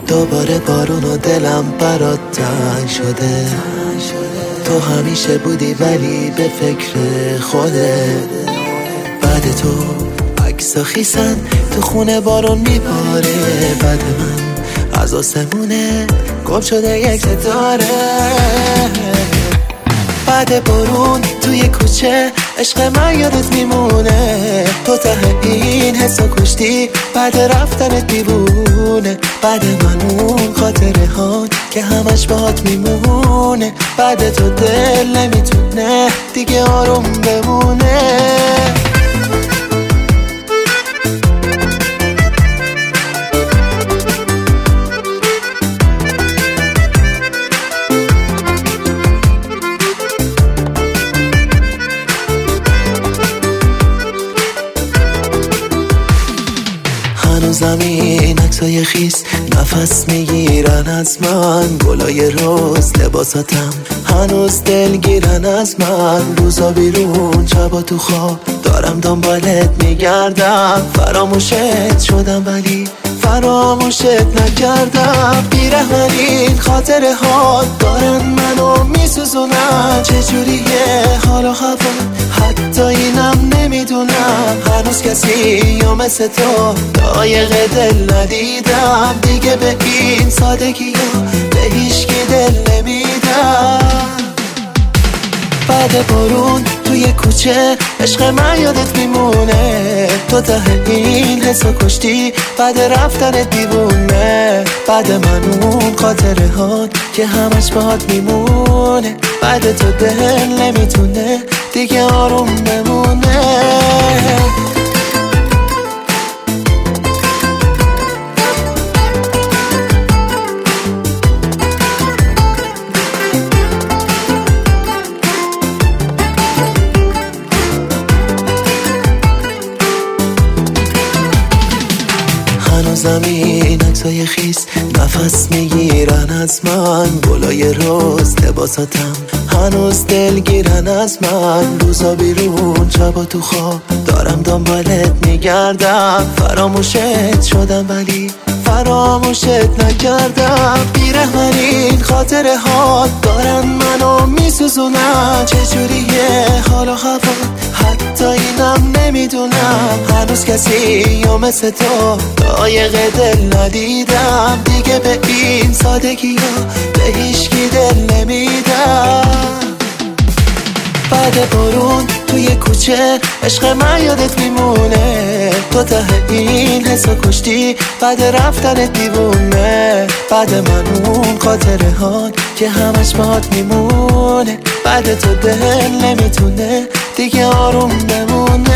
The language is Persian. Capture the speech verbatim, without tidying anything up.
دوباره بارون و دلم برات تنگ شده. تو همیشه بودی ولی به فکر خودت. بعد تو عکس و خیسن تو خونه بارون میباره. بعد من از آسمونه گم شده یک ستاره. بعد بارون توی کوچه عشق من یادت میمونه. تو ته این حسو کشتی بعد رفتنت دیوونه. بعد من اون خاطره ها که همش باهات میمونه. بعد تو دل نمیتونه دیگه آروم بمونه. زمین عکسای خیس نفس میگیرن از من. گلای روز لباساتم هنوز دلگیرن از من. روزا بیرون شبا تو خواب دارم دنبالت میگردم. فراموشت شدم ولی فراموشت نکردم. بیرحمین خاطره ها دارن منو میسوزونن. چجوریه حال و هوا حتی اینم نمیدونم. هنوز کسی یا مثل تو لایق دل ندیدم. دیگه به این سادگی ها به هیچکی دل نمیدم. بعد بارون توی کوچه عشق من یادت میمونه. تو ته این حسو کشتی بعد رفتنت دیوونه. بعد من اون خاطره ها که همش باهات میمونه. بعد تو دل نمیتونه دیگه آروم بمونه. زمین عکسای خیس نفس میگیرن از من. گلای روز لباساتم هنوز دلگیرن از من. روزا بیرون شبا تو خواب دارم دنبالت میگردم. فراموشت شدم ولی فراموشت نکردم. بیرحمین خاطره ها دارن منو میسوزونن. چجوریه حال و هوا حتی اینم نمیدونم. هنوز کسی یا مثل تو لایق دل ندیدم. دیگه به این سادگی ها به هیچکی دل نمیدم. بعد بارون توی کوچه عشق من یادت میمونه. تو ته این حسو کشتی بعد رفتنت دیوونه. بعد من اون خاطره ها که همش باهات میمونه. بعد تو دل نمیتونه دیگه آروم بمونه.